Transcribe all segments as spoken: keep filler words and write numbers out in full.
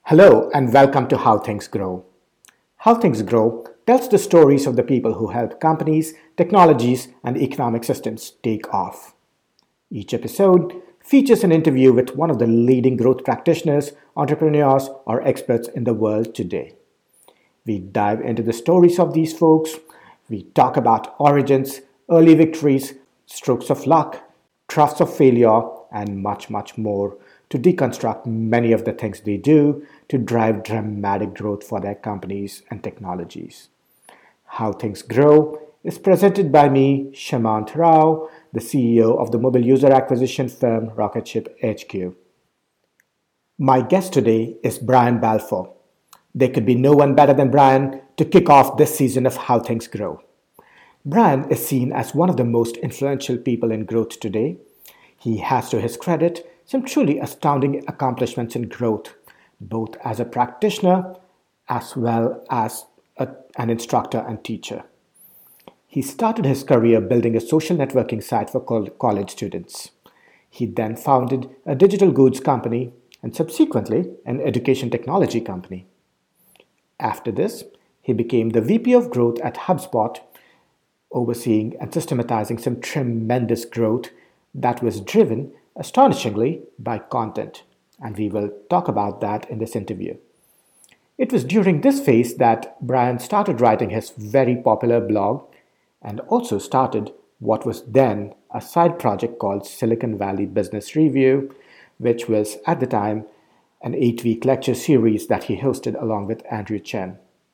Hello and welcome to How Things Grow. How Things Grow tells the stories of the people who help companies, technologies, and economic systems take off. Each episode features an interview with one of the leading growth practitioners, entrepreneurs, or experts in the world today. We dive into the stories of these folks. We talk about origins, early victories, strokes of luck, troughs of failure, and much, much more to deconstruct many of the things they do to drive dramatic growth for their companies and technologies. How Things Grow is presented by me, Shamant Rao, the C E O of the mobile user acquisition firm Rocketship H Q. My guest today is Brian Balfour. There could be no one better than Brian to kick off this season of How Things Grow. Brian is seen as one of the most influential people in growth today. He has to his credit some truly astounding accomplishments in growth, both as a practitioner as well as a, an instructor and teacher. He started his career building a social networking site for college students. He then founded a digital goods company and subsequently an education technology company. After this, he became the V P of Growth at HubSpot, overseeing and systematizing some tremendous growth that was driven astonishingly by content, and we will talk about that in this interview. It was during this phase that Brian started writing his very popular blog and also started what was then a side project called Silicon Valley Business Review, which was at the time an eight-week lecture series that he hosted along with Andrew Chen.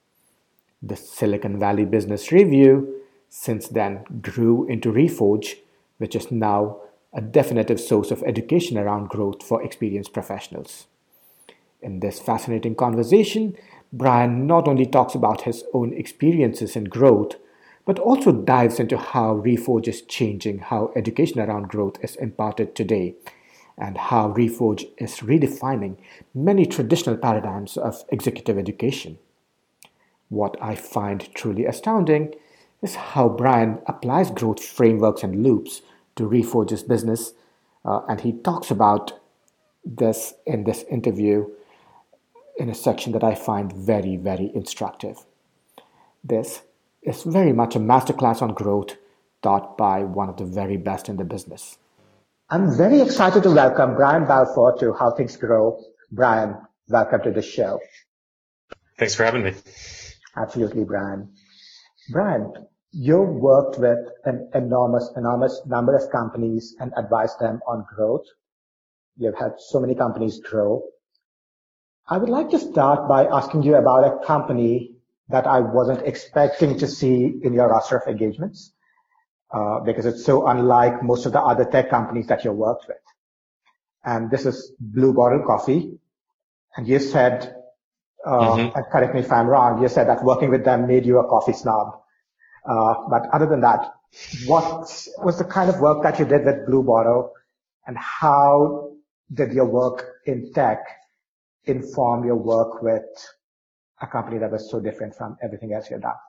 The Silicon Valley Business Review since then grew into Reforge, which is now a definitive source of education around growth for experienced professionals. In this fascinating conversation, Brian not only talks about his own experiences in growth, but also dives into how Reforge is changing how education around growth is imparted today, and how Reforge is redefining many traditional paradigms of executive education. What I find truly astounding is how Brian applies growth frameworks and loops to Reforge's business, uh, and he talks about this in this interview in a section that I find very, very instructive. This is very much a masterclass on growth taught by one of the very best in the business. I'm very excited to welcome Brian Balfour to How Things Grow. Brian, welcome to the show. Thanks for having me. Absolutely, Brian. Brian, you've worked with an enormous, enormous number of companies and advised them on growth. You've helped so many companies grow. I would like to start by asking you about a company that I wasn't expecting to see in your roster of engagements, uh, because it's so unlike most of the other tech companies that you've worked with. And this is Blue Bottle Coffee. And you said, uh, mm-hmm. and correct me if I'm wrong, you said that working with them made you a coffee snob. Uh, but other than that, what was the kind of work that you did with Blue Bottle, and how did your work in tech inform your work with a company that was so different from everything else you've done?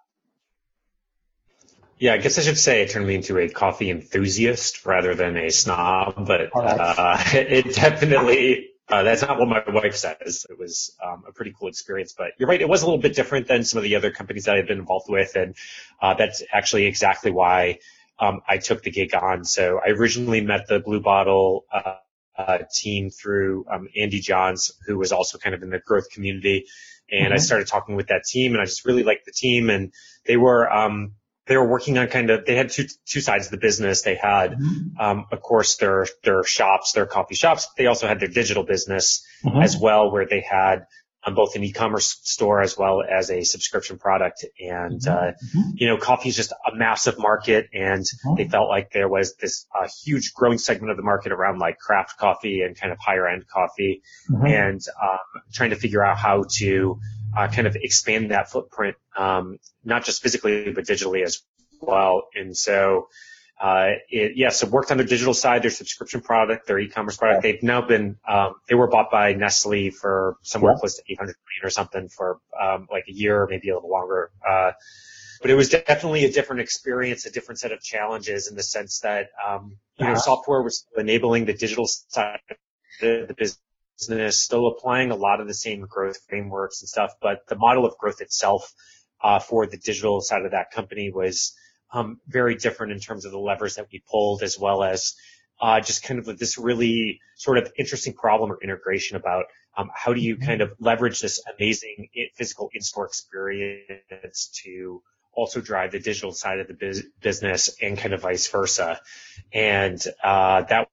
Yeah, I guess I should say it turned me into a coffee enthusiast rather than a snob, but right. uh, it definitely... Uh, that's not what my wife says. It was um, a pretty cool experience, but you're right. It was a little bit different than some of the other companies that I've been involved with, and uh, that's actually exactly why um, I took the gig on. So I originally met the Blue Bottle uh, uh, team through um, Andy Johns, who was also kind of in the growth community, and mm-hmm. I started talking with that team, and I just really liked the team, and they were um, they were working on kind of, they had two, two sides of the business. They had, mm-hmm. um, of course, their, their shops, their coffee shops. They also had their digital business mm-hmm. as well, where they had um, both an e-commerce store as well as a subscription product. And, mm-hmm. uh, mm-hmm. you know, coffee is just a massive market, and mm-hmm. they felt like there was this uh, huge growing segment of the market around like craft coffee and kind of higher end coffee, mm-hmm. and, um, trying to figure out how to, Uh, kind of expand that footprint, um, not just physically, but digitally as well. And so, uh, it, yeah, so worked on their digital side, their subscription product, their e-commerce product. Yeah. They've now been, um, they were bought by Nestle for somewhere yeah. close to eight hundred million or something for, um, like a year, maybe a little longer. Uh, but it was definitely a different experience, a different set of challenges in the sense that, um, you yeah. know, software was enabling the digital side of the, the business. business, still applying a lot of the same growth frameworks and stuff, but the model of growth itself uh, for the digital side of that company was um, very different in terms of the levers that we pulled, as well as uh, just kind of this really sort of interesting problem or integration about um, how do you kind of leverage this amazing physical in-store experience to also drive the digital side of the biz- business and kind of vice versa. And uh, that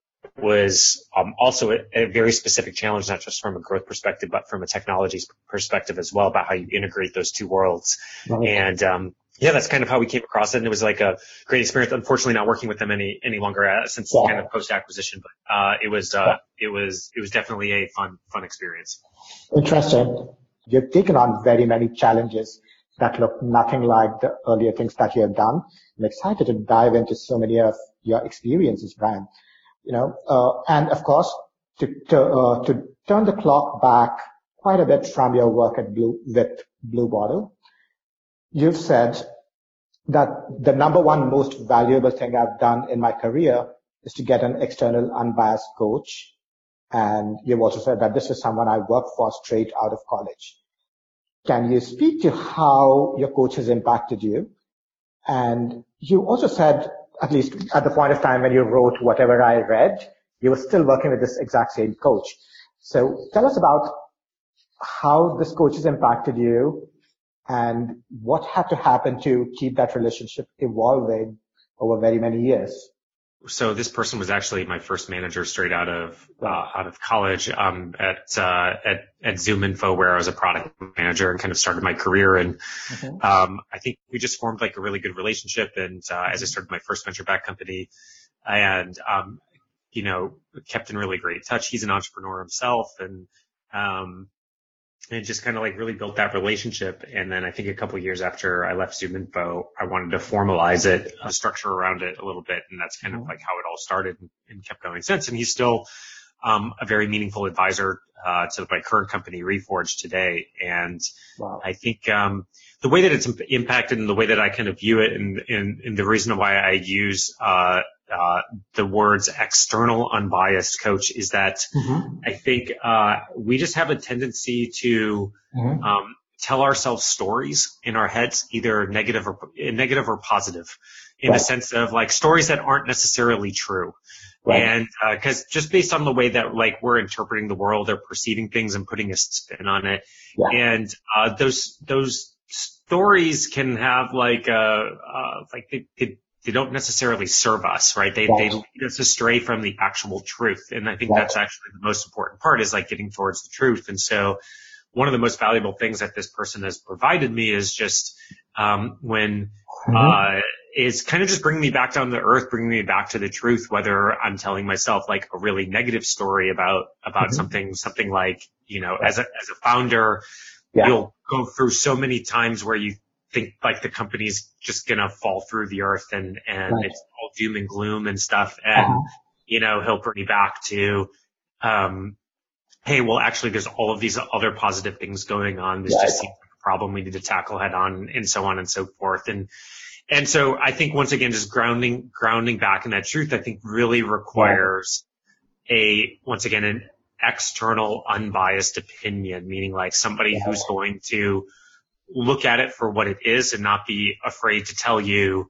was um, also a, a very specific challenge, not just from a growth perspective, but from a technology perspective as well, about how you integrate those two worlds. Right. And um, yeah, that's kind of how we came across it. And it was like a great experience. Unfortunately, not working with them any any longer uh, since yeah. kind of post acquisition, but uh, it was uh, yeah. it was it was definitely a fun fun experience. Interesting. You've taken on very many challenges that look nothing like the earlier things that you have done. I'm excited to dive into so many of your experiences, Brian. You know, uh, and of course, to to, uh, to turn the clock back quite a bit from your work at Blue with Blue Bottle, you've said that the number one most valuable thing I've done in my career is to get an external unbiased coach. And you've also said that this is someone I worked for straight out of college. Can you speak to how your coach has impacted you? And you also said, at least at the point of time when you wrote whatever I read, you were still working with this exact same coach. So tell us about how this coach has impacted you and what had to happen to keep that relationship evolving over very many years. So this person was actually my first manager straight out of uh, out of college um, at uh, at at ZoomInfo, where I was a product manager and kind of started my career. And mm-hmm. um, I think we just formed like a really good relationship. And uh, as I started my first venture back company, and um, you know, kept in really great touch. He's an entrepreneur himself, and um, and just kind of like really built that relationship. And then I think a couple of years after I left ZoomInfo, I wanted to formalize it, a structure around it a little bit. And that's kind mm-hmm. of like how it all started and, and kept going since. And he's still um, a very meaningful advisor uh, to my current company, Reforge, today. And wow. I think um, the way that it's imp- impacted and the way that I kind of view it, and, and, and the reason why I use uh, uh, the words external unbiased coach is that mm-hmm. I think uh, we just have a tendency to mm-hmm. um, tell ourselves stories in our heads, either negative or negative or positive, in right. the sense of like stories that aren't necessarily true. Right. And because uh, just based on the way that like we're interpreting the world or perceiving things and putting a spin on it, yeah. and uh, those those stories can have like uh, uh like they, they they don't necessarily serve us, right? They right. they lead us astray from the actual truth, and I think right. that's actually the most important part, is like getting towards the truth. And so, one of the most valuable things that this person has provided me is just um when mm-hmm. uh is kind of just bringing me back down to earth, bringing me back to the truth, whether I'm telling myself like a really negative story about, about mm-hmm. something, something like, you know, right. as a, as a founder, yeah. you'll go through so many times where you think like the company's just going to fall through the earth and, and right. it's all doom and gloom and stuff. And, uh-huh. you know, he'll bring me back to, um, hey, well, actually there's all of these other positive things going on. This right. just seems like a problem we need to tackle head on, and so on and so forth. And, And so I think once again, just grounding, grounding back in that truth, I think really requires yeah. a, once again, an external unbiased opinion, meaning like somebody yeah. who's going to look at it for what it is and not be afraid to tell you,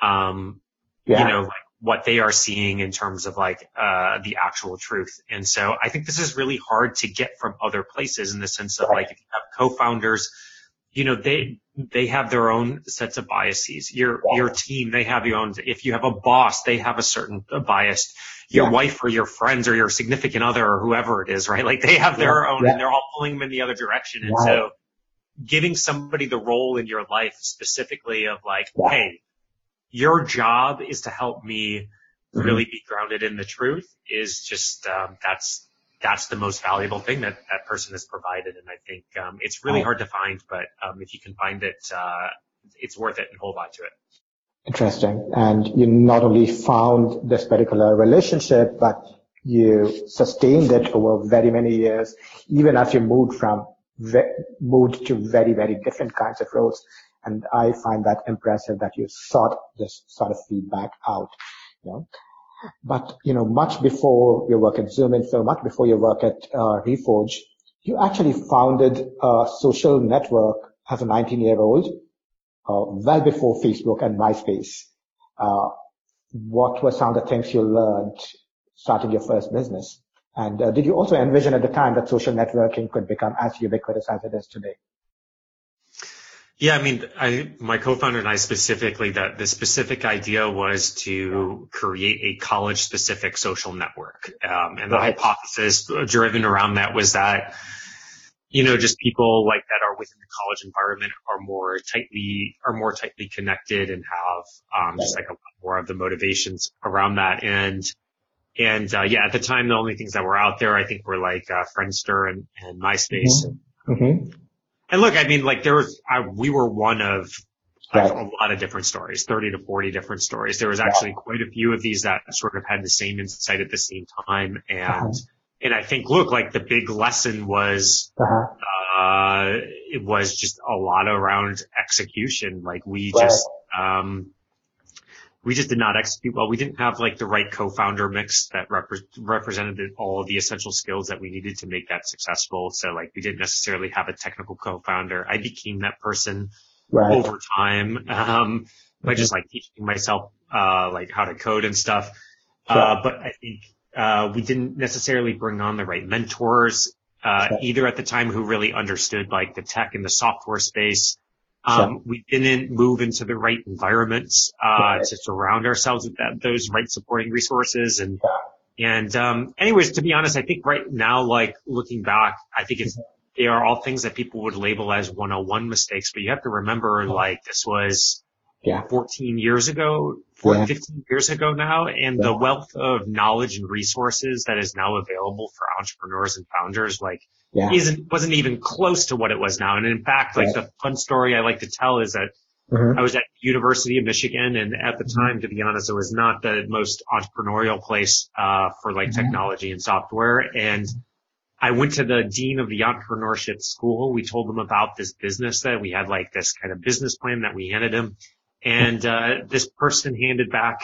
um, yeah. you know, like what they are seeing in terms of like, uh, the actual truth. And so I think this is really hard to get from other places, in the sense of right. like if you have co-founders, you know, they, they have their own sets of biases. Your, yeah. your team, they have your own. If you have a boss, they have a certain bias. Your yeah. wife or your friends or your significant other or whoever it is, right? Like they have their yeah. own yeah. and they're all pulling them in the other direction. And yeah. so giving somebody the role in your life specifically of like, yeah. hey, your job is to help me mm-hmm. really be grounded in the truth, is just, um, that's, that's the most valuable thing that that person has provided. And I think, um, it's really hard to find, but, um, if you can find it, uh, it's worth it, and hold on to it. Interesting. And you not only found this particular relationship, but you sustained it over very many years, even as you moved from, ve- moved to very, very different kinds of roles. And I find that impressive that you sought this sort of feedback out, you know. But, you know, much before your work at ZoomInfo, much before your work at uh, Reforge, you actually founded a social network as a nineteen-year-old, uh, well before Facebook and MySpace. Uh, what were some of the things you learned starting your first business? And uh, did you also envision at the time that social networking could become as ubiquitous as it is today? Yeah, I mean, I, my co-founder and I specifically, that the specific idea was to create a college-specific social network. Um, and the Right. hypothesis driven around that was that, you know, just people like that are within the college environment are more tightly, are more tightly connected and have, um, just like a lot more of the motivations around that. And, and, uh, yeah, at the time, the only things that were out there, I think, were like, uh, Friendster and, and MySpace. Mm-hmm. Mm-hmm. And look, I mean, like there was, I, we were one of like, Right. a lot of different stories, thirty to forty different stories. There was actually quite a few of these that sort of had the same insight at the same time. And, Uh-huh. and I think, look, like the big lesson was, Uh-huh. uh, it was just a lot around execution. Like we Right. just, um, we just did not execute well. We didn't have like the right co-founder mix that repre- represented all of the essential skills that we needed to make that successful. So like we didn't necessarily have a technical co-founder. I became that person Right. over time, um, by just like teaching myself, uh, like how to code and stuff. Sure. Uh, but I think, uh, we didn't necessarily bring on the right mentors, uh, Sure. either at the time who really understood like the tech and the software space. Um, Sure. we didn't move into the right environments, uh, Right. to surround ourselves with that, those right supporting resources. And, Yeah. and, um, anyways, to be honest, I think right now, like looking back, I think it's, they are all things that people would label as one oh one mistakes, but you have to remember, like, this was Yeah. fourteen years ago, fourteen, Yeah. fifteen years ago now, and Yeah. the wealth of knowledge and resources that is now available for entrepreneurs and founders, like, Yeah. isn't, wasn't even close to what it was now. And in fact, like Yeah. the fun story I like to tell is that Mm-hmm. I was at University of Michigan, and at the time, to be honest, it was not the most entrepreneurial place, uh, for like Mm-hmm. technology and software. And I went to the dean of the entrepreneurship school. We told him about this business that we had, like this kind of business plan that we handed him. And, uh, this person handed back,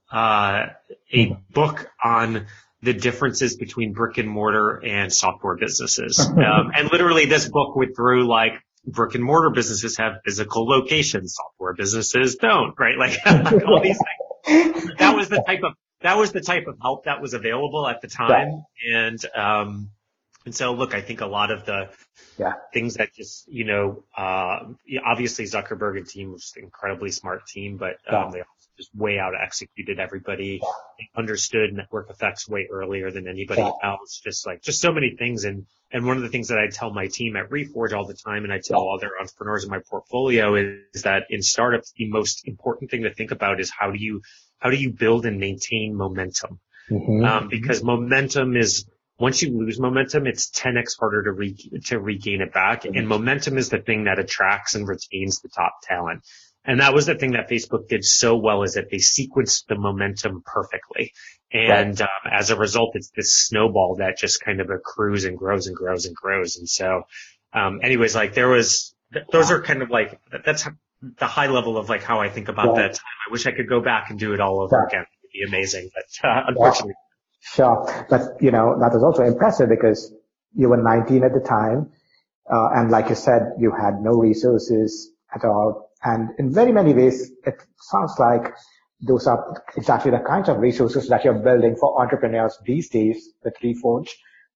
uh, a book on the differences between brick and mortar and software businesses. Um, and literally this book went through like brick and mortar businesses have physical locations, software businesses don't, right? Like all these things. That was the type of, that was the type of help that was available at the time. And, um, and so look, I think a lot of the Yeah. things that just, you know, uh, obviously Zuckerberg and team was an incredibly smart team, but, um, Yeah. they also just way out executed everybody. Yeah. They understood network effects way earlier than anybody Yeah. else. Just like, just so many things. And, and one of the things that I tell my team at Reforge all the time, and I tell Yeah. other entrepreneurs in my portfolio is, is that in startups, the most important thing to think about is how do you, how do you build and maintain momentum? Mm-hmm. Um, because momentum is, once you lose momentum, it's ten x harder to re- to regain it back. And momentum is the thing that attracts and retains the top talent. And that was the thing that Facebook did so well, is that they sequenced the momentum perfectly. And, right. um, as a result, it's this snowball that just kind of accrues and grows and grows and grows. And so, um, anyways, like there was, th- those are kind of like, that's the high level of like how I think about Yeah. that time. I wish I could go back and do it all over Yeah. again. It'd be amazing, but, uh, unfortunately. Yeah. Sure. But, you know, that was also impressive because you were nineteen at the time. Uh, and like you said, you had no resources at all. And in very many ways, it sounds like those are exactly the kinds of resources that you're building for entrepreneurs these days with Reforge.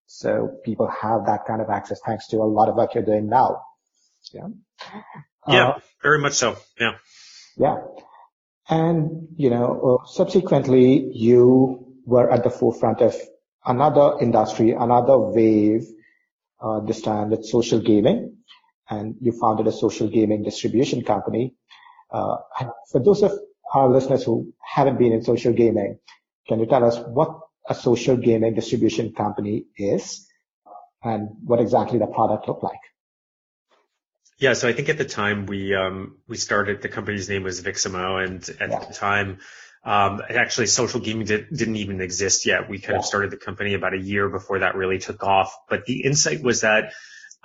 So people have that kind of access thanks to a lot of work you're doing now. Yeah. Yeah, uh, very much so. Yeah. Yeah. And, you know, uh, subsequently you were at the forefront of another industry, another wave, uh, this time with social gaming, and you founded a social gaming distribution company. Uh, and for those of our listeners who haven't been in social gaming, can you tell us what a social gaming distribution company is and what exactly the product looked like? Yeah, so I think at the time we um we started, the company's name was Viximo, and at Yeah. the time um actually social gaming did, didn't even exist yet. We kind Yeah. of started the company about a year before that really took off. But the insight was that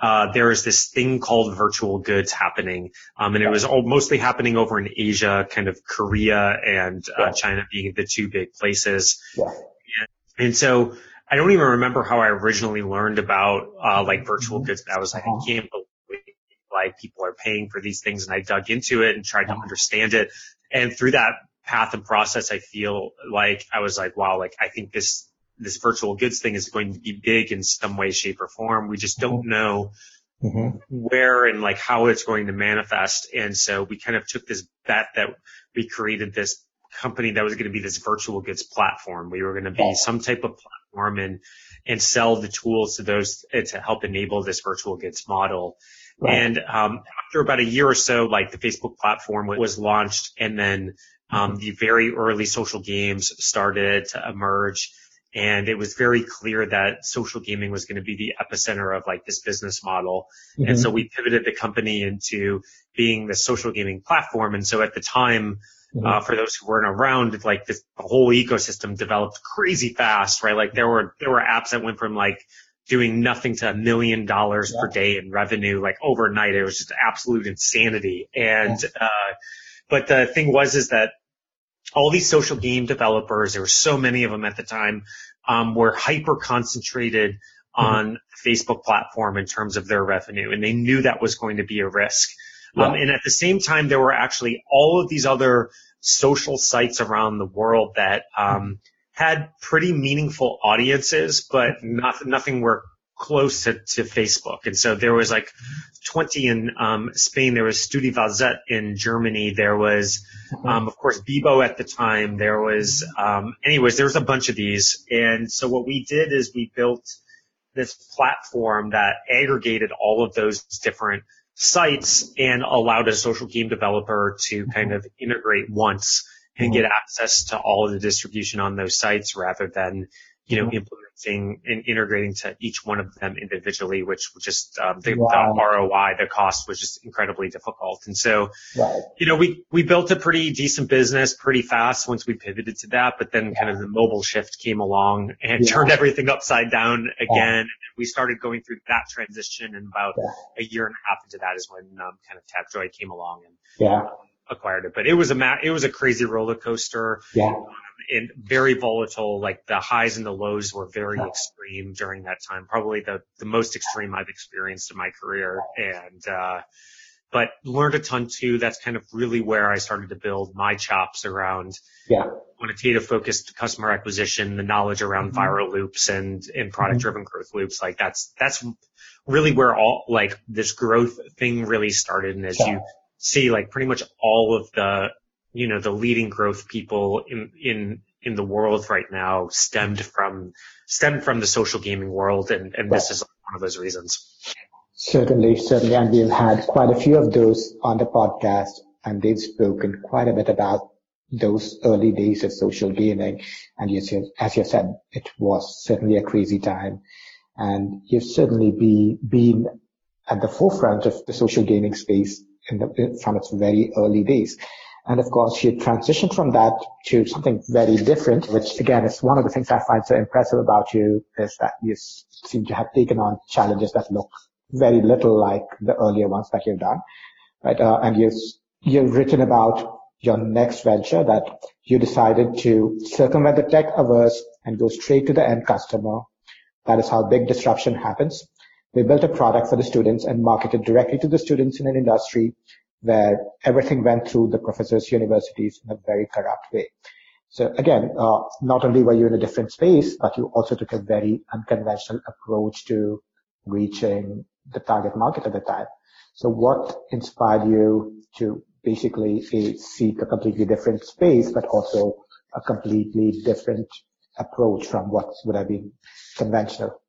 uh, there is this thing called virtual goods happening. Um, and it was all mostly happening over in Asia, kind of Korea and uh, yeah. China being the two big places. Yeah. And, and so I don't even remember how I originally learned about, uh, like virtual mm-hmm. goods. I was like, uh-huh. I can't believe like people are paying for these things. And I dug into it and tried uh-huh. to understand it. And through that path and process, I feel like I was like, wow, like I think this, this virtual goods thing is going to be big in some way, shape or form. We just don't know mm-hmm. where and like how it's going to manifest. And so we kind of took this bet that we created this company that was going to be this virtual goods platform. We were going to be some type of platform and, and sell the tools to those to help enable this virtual goods model. Right. And, um, after about a year or so, like the Facebook platform was launched and then, um, mm-hmm. the very early social games started to emerge. And it was very clear that social gaming was going to be the epicenter of like this business model. Mm-hmm. And so we pivoted the company into being the social gaming platform. And so at the time, mm-hmm. uh, for those who weren't around, like this the whole ecosystem developed crazy fast, right? Like there were, there were apps that went from like doing nothing to a million dollars yeah. per day in revenue, like overnight. It was just absolute insanity. And, yeah. uh, but the thing was, is that all these social game developers, there were so many of them at the time, um, were hyper concentrated mm-hmm. on the Facebook platform in terms of their revenue. And they knew that was going to be a risk. Yeah. Um, and at the same time, there were actually all of these other social sites around the world that, um, had pretty meaningful audiences, but not, nothing were close to, to Facebook. And so there was like twenty in, um, Spain. There was StudiVZ in Germany. There was, um, of course, Bebo at the time. There was, um, anyways, there was a bunch of these. And so what we did is we built this platform that aggregated all of those different sites and allowed a social game developer to kind of integrate once and get access to all of the distribution on those sites rather than, you know, implementing and integrating to each one of them individually, which just, um, the, wow. the R O I, the cost was just incredibly difficult. And so, right. you know, we, we built a pretty decent business pretty fast once we pivoted to that, but then yeah. kind of the mobile shift came along and yeah. turned everything upside down again. Yeah. And we started going through that transition, and about yeah. a year and a half into that is when, um, kind of Tapjoy came along and, yeah. acquired it. But it was a ma- it was a crazy roller coaster. Yeah. Um, and very volatile. Like the highs and the lows were very yeah. extreme during that time. Probably the, the most extreme I've experienced in my career. And, uh, but learned a ton too. That's kind of really where I started to build my chops around yeah. quantitative focused customer acquisition, the knowledge around mm-hmm. viral loops and, and product driven mm-hmm. growth loops. Like that's, that's really where all like this growth thing really started. And as yeah. you see, like pretty much all of the, you know, the leading growth people in, in, in the world right now stemmed from, stemmed from the social gaming world. And, and this is one of those reasons. Certainly, certainly. And we've had quite a few of those on the podcast, and they've spoken quite a bit about those early days of social gaming. And as you, as you said, it was certainly a crazy time. And you've certainly be, been at the forefront of the social gaming space in the, from its very early days. And of course, you transitioned from that to something very different, which again is one of the things I find so impressive about you, is that you seem to have taken on challenges that look very little like the earlier ones that you've done, right? Uh, and you've, you've written about your next venture that you decided to circumvent the tech averse and go straight to the end customer. That is how big disruption happens. We built a product for the students and marketed directly to the students in an industry where everything went through the professors' universities in a very corrupt way. So again, uh, not only were you in a different space, but you also took a very unconventional approach to reaching the target market at the time. So what inspired you to basically a, seek a completely different space, but also a completely different approach from what would have been conventional?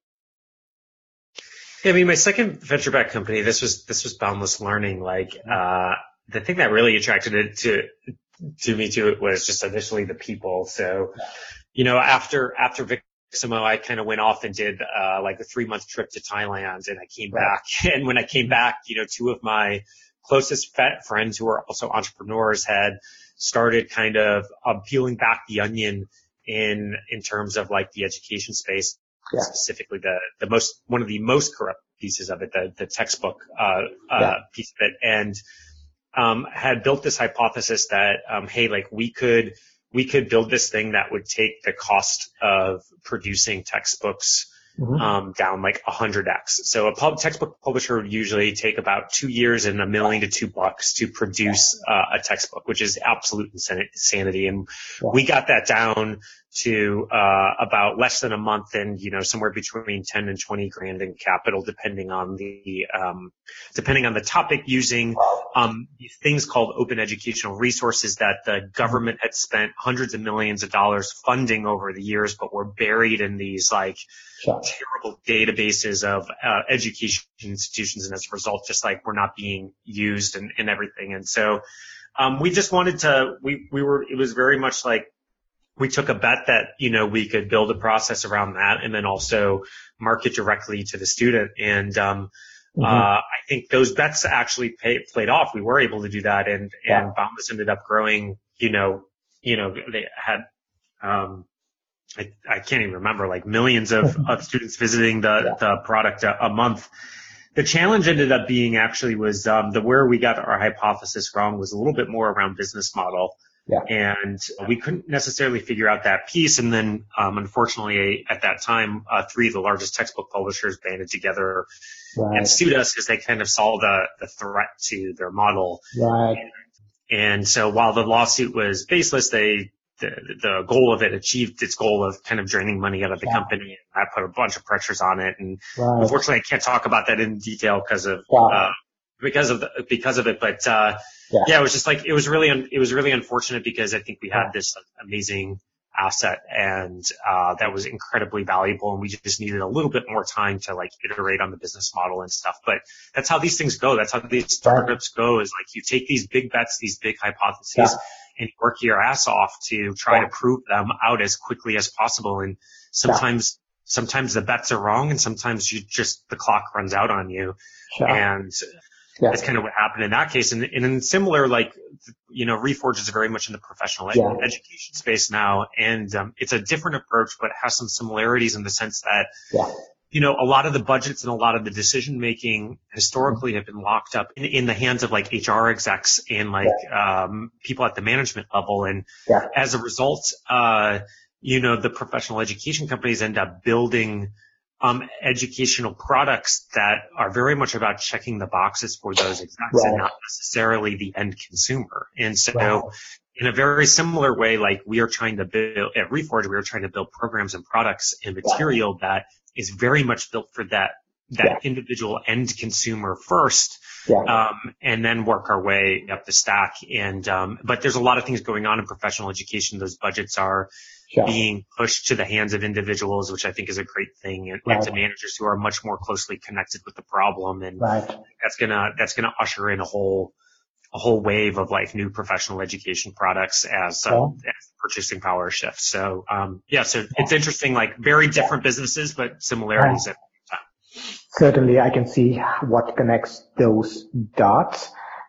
Yeah, I mean, my second venture-backed company, this was, this was Boundless Learning. Like, uh, the thing that really attracted it to, to me to it was just initially the people. So, you know, after, after Viximo, I kind of went off and did, uh, like a three month trip to Thailand, and I came right. back. And when I came back, you know, two of my closest friends who are also entrepreneurs had started kind of um, peeling back the onion in, in terms of like the education space. Yeah. Specifically the, the most, one of the most corrupt pieces of it, the, the textbook uh, Yeah. uh, piece of it, and um, had built this hypothesis that, um, hey, like we could we could build this thing that would take the cost of producing textbooks Mm-hmm. um, down like one hundred x. So a pub, textbook publisher would usually take about two years and a million to two bucks to produce uh, a textbook, which is absolute insanity. And Yeah. we got that down to uh, about less than a month and, you know, somewhere between ten and twenty grand in capital, depending on the um, depending on the topic, using um, these things called open educational resources that the government had spent hundreds of millions of dollars funding over the years, but were buried in these like Sure. terrible databases of uh, education institutions, and as a result, just like we're not being used and, and everything. And so um, we just wanted to, we we were, it was very much like we took a bet that, you know, we could build a process around that and then also market directly to the student. And um, mm-hmm. uh, I think those bets actually pay, played off. We were able to do that, and Yeah. and Boundless ended up growing. You know, you know, they had. Um, I, I can't even remember, like millions of, of students visiting the, Yeah. the product a, a month. The challenge ended up being actually was, um, the where we got our hypothesis wrong was a little bit more around business model. Yeah. And we couldn't necessarily figure out that piece. And then, um, unfortunately at that time, uh, three of the largest textbook publishers banded together Right. and sued us because they kind of saw the, the threat to their model. Right. And, and so while the lawsuit was baseless, they, The, the goal of it achieved its goal of kind of draining money out of the Yeah. company. I put a bunch of pressures on it, and Right. unfortunately, I can't talk about that in detail because of Wow. uh, because of the, because of it. But uh, Yeah. yeah, it was just like it was really un, it was really unfortunate because I think we had Yeah. this amazing asset and uh, that was incredibly valuable, and we just needed a little bit more time to like iterate on the business model and stuff. But that's how these things go. That's how these startups go. Is like you take these big bets, these big hypotheses. Yeah. And work your ass off to try Yeah. to prove them out as quickly as possible. And sometimes, yeah. sometimes the bets are wrong, and sometimes you just the clock runs out on you. Sure. And Yeah. that's kind of what happened in that case. And, and in similar, like you know, Reforge is very much in the professional ed- Yeah. education space now, and um, it's a different approach, but it has some similarities in the sense that. Yeah. You know, a lot of the budgets and a lot of the decision making historically have been locked up in, in the hands of like H R execs and like yeah. um, people at the management level. And yeah. as a result, uh, you know, the professional education companies end up building um, educational products that are very much about checking the boxes for those execs right. and not necessarily the end consumer. And so right. in a very similar way, like we are trying to build at Reforge, we are trying to build programs and products and material yeah. that is very much built for that, that yeah. individual end consumer first, yeah. um, and then work our way up the stack. And, um, but there's a lot of things going on in professional education. Those budgets are yeah. being pushed to the hands of individuals, which I think is a great thing, and, right. and to managers who are much more closely connected with the problem. And right. that's gonna, that's gonna usher in a whole, a whole wave of like new professional education products as, uh, yeah. as purchasing power shifts. So, um, yeah, so it's interesting, like very different businesses, but similarities at the time. Certainly I can see what connects those dots,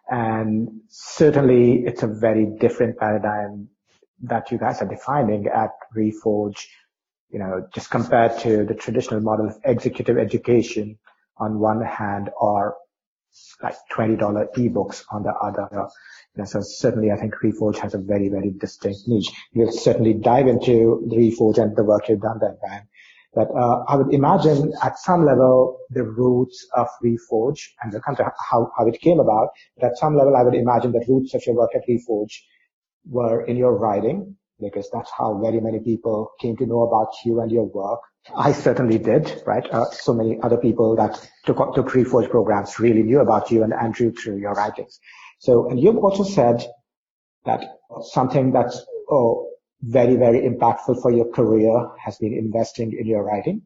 and certainly it's a very different paradigm that you guys are defining at Reforge, you know, just compared to the traditional model of executive education on one hand, or like twenty dollars ebooks on the other. You know, so certainly I think Reforge has a very, very distinct niche. We'll certainly dive into the Reforge and the work you've done there, Brian. But uh, I would imagine at some level the roots of Reforge, and we'll come to how, how it came about, but at some level I would imagine the roots of your work at Reforge were in your writing, because that's how very many people came to know about you and your work. I certainly did, right? Uh, so many other people that took, took Reforge programs really knew about you and Andrew through your writings. So, and you've also said that something that's oh, very, very impactful for your career has been investing in your writing.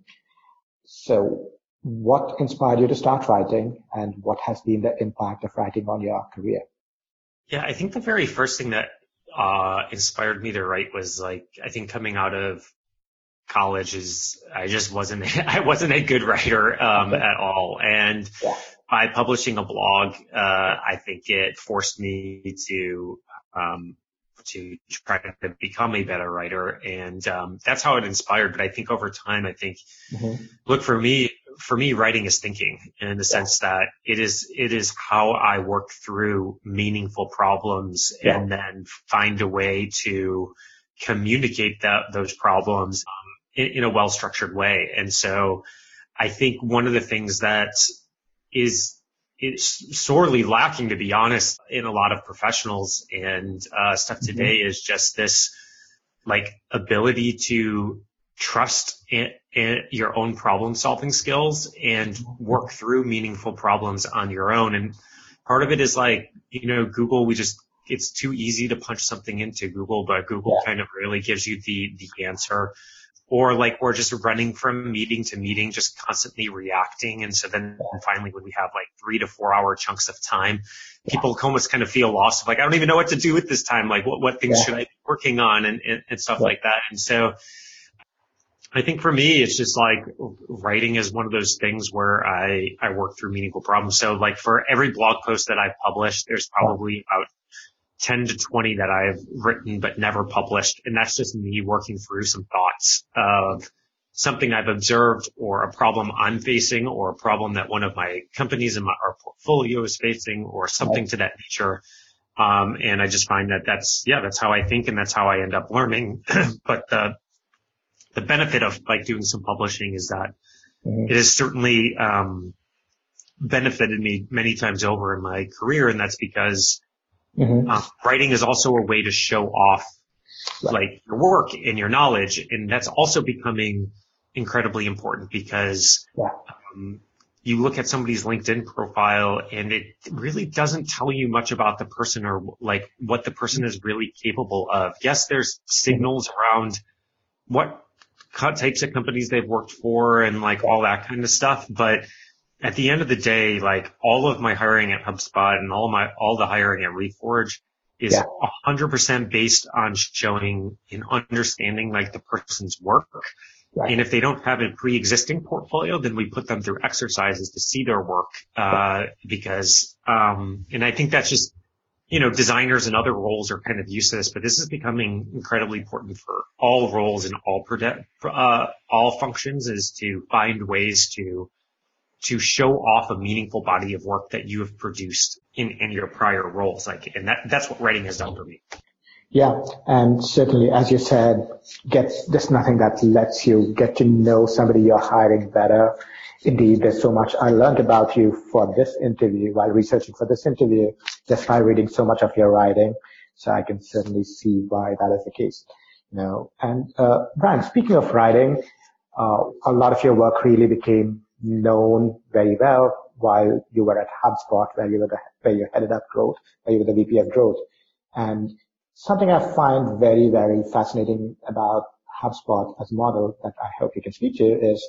So what inspired you to start writing, and what has been the impact of writing on your career? Yeah, I think the very first thing that uh inspired me to write was like, I think coming out of college is I just wasn't I wasn't a good writer um okay. at all, and yeah. by publishing a blog uh I think it forced me to um to try to become a better writer, and um that's how it inspired. But I think over time I think mm-hmm. look, for me for me, writing is thinking in the sense that it is, it is how I work through meaningful problems yeah. and then find a way to communicate that, those problems um, in, in a well-structured way. And so I think one of the things that is, is sorely lacking, to be honest, in a lot of professionals and uh, stuff today mm-hmm. is just this like ability to trust in, in your own problem solving skills and work through meaningful problems on your own. And part of it is like, you know, Google, we just, it's too easy to punch something into Google, but Google yeah. kind of really gives you the, the answer. Or like we're just running from meeting to meeting, just constantly reacting. And so then yeah. finally when we have like three to four hour chunks of time, yeah. people almost kind of feel lost of like, I don't even know what to do with this time. Like what, what things yeah. should I be working on and, and, and stuff yeah. like that. And so I think for me, it's just like writing is one of those things where I, I work through meaningful problems. So like for every blog post that I've published, there's probably about ten to twenty that I've written but never published. And that's just me working through some thoughts of something I've observed or a problem I'm facing or a problem that one of my companies in my, our portfolio is facing or something right. to that nature. Um, and I just find that that's, yeah, that's how I think and that's how I end up learning. But the, the benefit of like doing some publishing is that mm-hmm. it has certainly, um, benefited me many times over in my career. And that's because Mm-hmm. Uh, writing is also a way to show off right. like your work and your knowledge. And that's also becoming incredibly important because yeah. um, you look at somebody's LinkedIn profile and it really doesn't tell you much about the person or like what the person is really capable of. Yes, there's signals mm-hmm. around what types of companies they've worked for and like all that kind of stuff. But at the end of the day, like all of my hiring at HubSpot and all my, all the hiring at Reforge is a hundred percent based on showing and understanding like the person's work. Right. And if they don't have a pre-existing portfolio, then we put them through exercises to see their work. Uh, because, um, and I think that's just, you know, designers and other roles are kind of used to this, but this is becoming incredibly important for all roles and all, prode- uh, all functions is to find ways to to show off a meaningful body of work that you have produced in, in your prior roles. Like, and that, that's what writing has done for me. Yeah. And certainly, as you said, gets, there's nothing that lets you get to know somebody you're hiring better. Indeed, there's so much I learned about you for this interview while researching for this interview, just by reading so much of your writing. So I can certainly see why that is the case. You know, and, uh, Brian, speaking of writing, uh, a lot of your work really became known very well while you were at HubSpot, where you were the, where you headed up growth, where you were the V P of growth. And something I find very, very fascinating about HubSpot as a model that I hope you can speak to is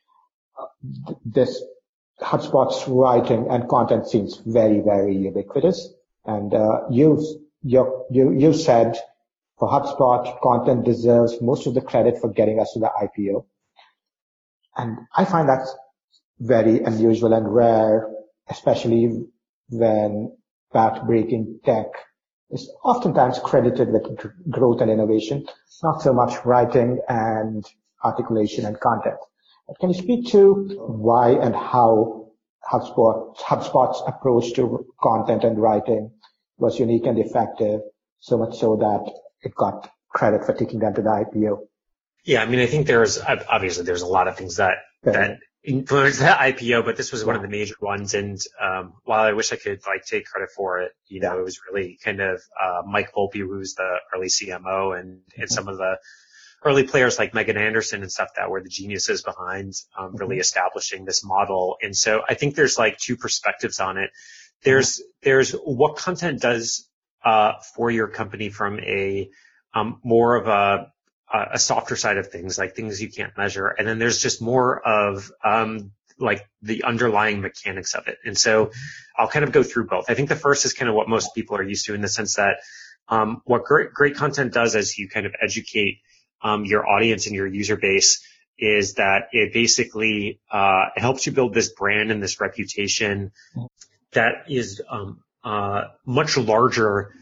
uh, this HubSpot's writing and content seems very, very ubiquitous. And uh, you, you, you, you said for HubSpot, content deserves most of the credit for getting us to the I P O. And I find that very unusual and rare, especially when path-breaking tech is oftentimes credited with growth and innovation, not so much writing and articulation and content. But can you speak to why and how HubSpot, HubSpot's approach to content and writing was unique and effective, so much so that it got credit for taking them to the I P O? Yeah, I mean, I think there's obviously there's a lot of things that yeah. that influenced that I P O, but this was yeah. one of the major ones. And um while I wish I could like take credit for it, you know, yeah. it was really kind of uh Mike Volpe, who's the early C M O, and mm-hmm. and some of the early players like Megan Anderson and stuff that were the geniuses behind um mm-hmm. really establishing this model. And so I think there's like two perspectives on it. There's mm-hmm. there's what content does uh for your company from a um more of a a softer side of things, like things you can't measure. And then there's just more of, um, like the underlying mechanics of it. And so I'll kind of go through both. I think the first is kind of what most people are used to in the sense that, um, what great, great content does as you kind of educate, um, your audience and your user base is that it basically, uh, it helps you build this brand and this reputation that is, um, uh, much larger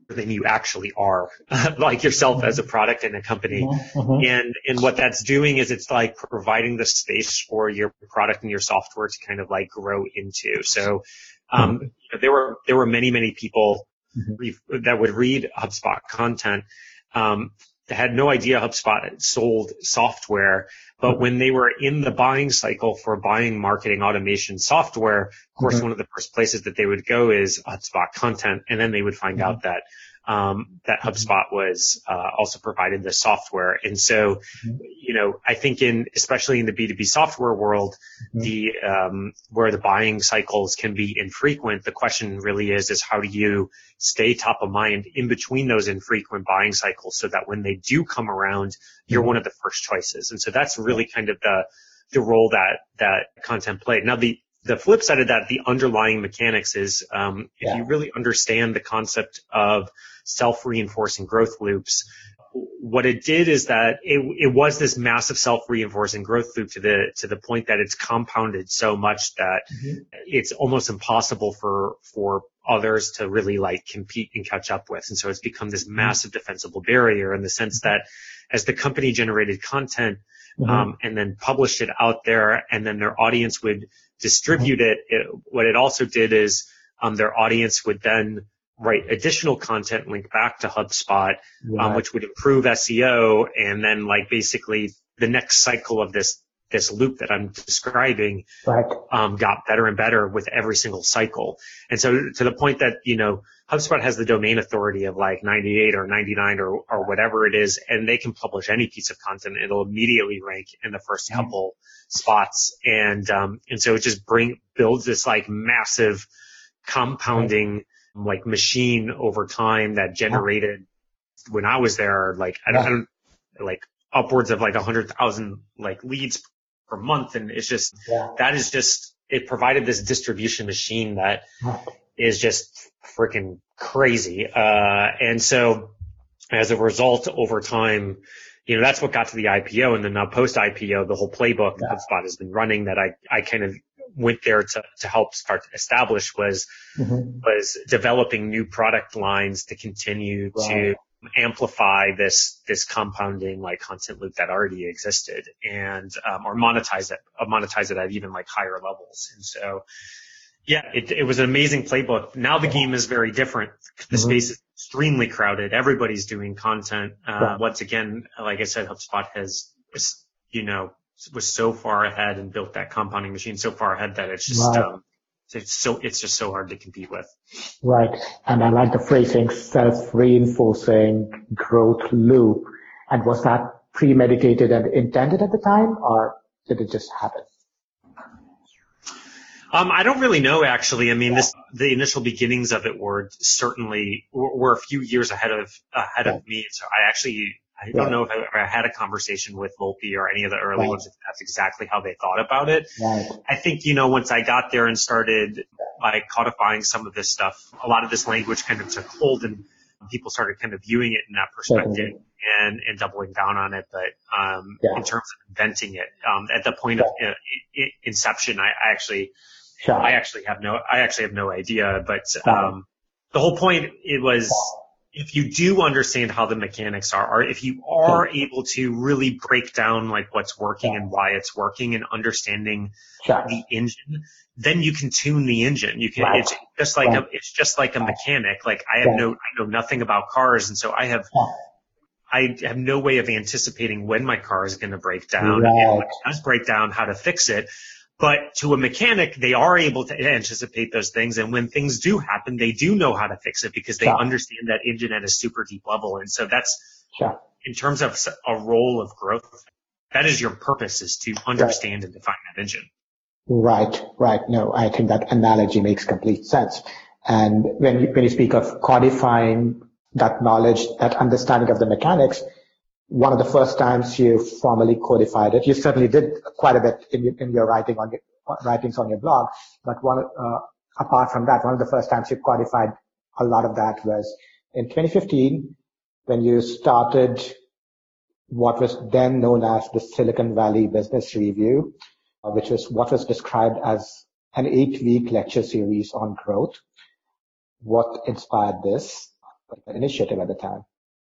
than you actually are, like yourself as a product and a company. Mm-hmm. And, and what that's doing is it's like providing the space for your product and your software to kind of like grow into. So, um, mm-hmm. there were, there were many, many people mm-hmm. that would read HubSpot content, um, that had no idea HubSpot sold software, but mm-hmm. when they were in the buying cycle for buying marketing automation software, of course, mm-hmm. one of the first places that they would go is HubSpot content, and then they would find mm-hmm. out that um, that HubSpot was uh, also provided the software. And so, mm-hmm. you know, I think in especially in the B two B software world, mm-hmm. the um, where the buying cycles can be infrequent, the question really is is how do you stay top of mind in between those infrequent buying cycles so that when they do come around, you're mm-hmm. one of the first choices. And so that's really kind of the the role that that content played. Now the The flip side of that, the underlying mechanics is um, if yeah. you really understand the concept of self-reinforcing growth loops, what it did is that it, it was this massive self-reinforcing growth loop to the to the point that it's compounded so much that mm-hmm. it's almost impossible for for others to really like compete and catch up with. And so it's become this massive defensible barrier in the sense that as the company generated content mm-hmm. um, and then published it out there, and then their audience would distribute it, it, what it also did is um, their audience would then write additional content linked back to HubSpot, right. um, which would improve S E O. And then like basically the next cycle of this, this loop that I'm describing, right. um, got better and better with every single cycle. And so to the point that, you know, HubSpot has the domain authority of like ninety-eight or ninety-nine or, or whatever it is, and they can publish any piece of content. It'll immediately rank in the first mm-hmm. couple spots. And, um, and so it just bring, builds this like massive compounding like machine over time that generated when I was there, like, I don't, I don't like upwards of like a hundred thousand like leads per month. And it's just, yeah. that is just, it provided this distribution machine that is just freaking crazy. Uh, and so as a result over time, you know, that's what got to the I P O. And then now post I P O, the whole playbook yeah. that HubSpot has been running that I, I kind of went there to, to help start to establish was, mm-hmm. was developing new product lines to continue wow. to amplify this, this compounding like content loop that already existed and, um, or monetize it, or monetize it at even like higher levels. And so, yeah, it, it was an amazing playbook. Now the game is very different. The mm-hmm. space is extremely crowded. Everybody's doing content. Uh, yeah. Once again, like I said, HubSpot has, you know, was so far ahead and built that compounding machine so far ahead that it's just, right. um, it's so, it's just so hard to compete with. Right. And I like the phrasing self-reinforcing growth loop. And was that premeditated and intended at the time, or did it just happen? Um, I don't really know, actually. I mean, this, the initial beginnings of it were certainly, were, were a few years ahead of, ahead of me. So I actually, I don't know if I ever had a conversation with Volpe or any of the early right. ones, if that's exactly how they thought about it. Right. I think, you know, once I got there and started like codifying some of this stuff, a lot of this language kind of took hold and people started kind of viewing it in that perspective mm-hmm. and, and doubling down on it. But, um, yeah. in terms of inventing it, um, at the point yeah. of uh, inception, I, I actually, sure. I actually have no, I actually have no idea, but, um, the whole point it was, if you do understand how the mechanics are, or if you are yeah. able to really break down like what's working yeah. and why it's working and understanding sure. the engine, then you can tune the engine. You can, right. it's just like right. a, it's just like a mechanic. Like I have yeah. no, I know nothing about cars. And so I have, yeah. I have no way of anticipating when my car is going to break down right. and when it does break down, how to fix it. But to a mechanic, they are able to anticipate those things. And when things do happen, they do know how to fix it because they sure. understand that engine at a super deep level. And so that's, sure. in terms of a role of growth, that is your purpose, is to understand right. and define that engine. Right, right. No, I think that analogy makes complete sense. And when you, when you speak of codifying that knowledge, that understanding of the mechanics, one of the first times you formally codified it, you certainly did quite a bit in your, in your writing on your writings on your blog. But one, uh, apart from that, one of the first times you codified a lot of that was in twenty fifteen when you started what was then known as the Silicon Valley Business Review, uh, which was what was described as an eight-week lecture series on growth. What inspired this? initiative at the time?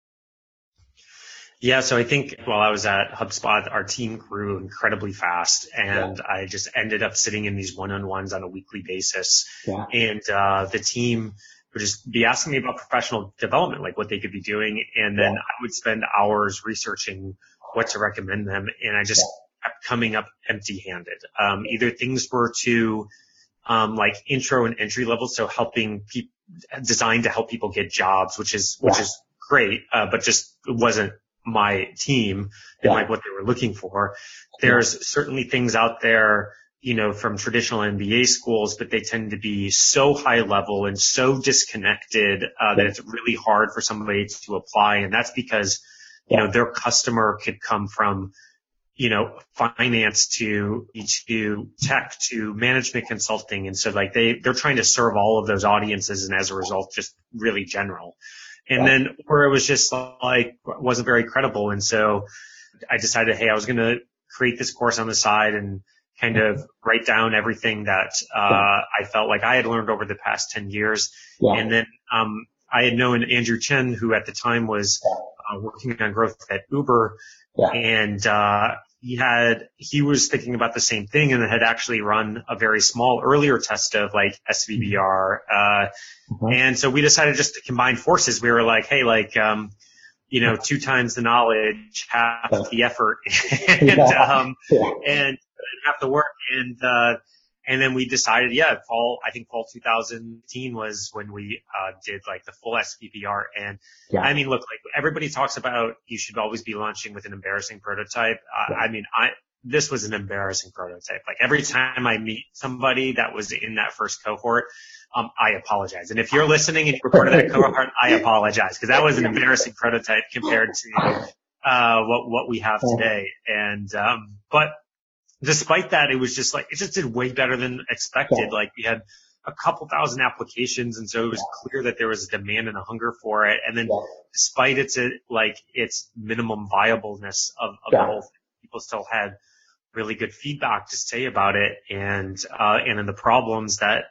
Yeah, so I think while I was at HubSpot, our team grew incredibly fast, and yeah. I just ended up sitting in these one-on-ones on a weekly basis. Yeah. And uh, the team would just be asking me about professional development, like what they could be doing, and then yeah. I would spend hours researching what to recommend them, and I just yeah. kept coming up empty-handed. Um, either things were to um, like intro and entry level, so helping people, designed to help people get jobs, which is which yeah. is great, uh, but just wasn't my team and yeah. like what they were looking for. There's yeah. certainly things out there, you know, from traditional M B A schools, but they tend to be so high level and so disconnected uh, yeah. that it's really hard for somebody to apply. And that's because, you yeah. know, their customer could come from, you know, finance to, to tech to management consulting. And so like they, they're trying to serve all of those audiences. And as a result, just really general. And yeah. then where it was just like, wasn't very credible. And so I decided, hey, I was going to create this course on the side and kind of write down everything that, uh, yeah. I felt like I had learned over the past ten years. Yeah. And then, um, I had known Andrew Chen, who at the time was uh, working on growth at Uber. Yeah. And, uh, he had, he was thinking about the same thing and had actually run a very small earlier test of like S V B R. Uh, mm-hmm. and so we decided just to combine forces. We were like, hey, like, um, you know, two times the knowledge, half yeah. the effort and, yeah. um, yeah. and half the work. And, uh, and then we decided, yeah, fall, I think fall two thousand fifteen was when we, uh, did like the full S V B R. And yeah. I mean, look, like everybody talks about you should always be launching with an embarrassing prototype. Uh, yeah. I mean, I, this was an embarrassing prototype. Like every time I meet somebody that was in that first cohort, um, I apologize. And if you're listening and you're part of that cohort, I apologize because that was an embarrassing prototype compared to, uh, what, what we have today. And, um, but, despite that, it was just like, it just did way better than expected. Yeah. Like we had a couple thousand applications. And so it was yeah. clear that there was a demand and a hunger for it. And then yeah. despite its, like its minimum viableness of, of yeah. the whole thing, people still had really good feedback to say about it. And, uh, and then the problems that,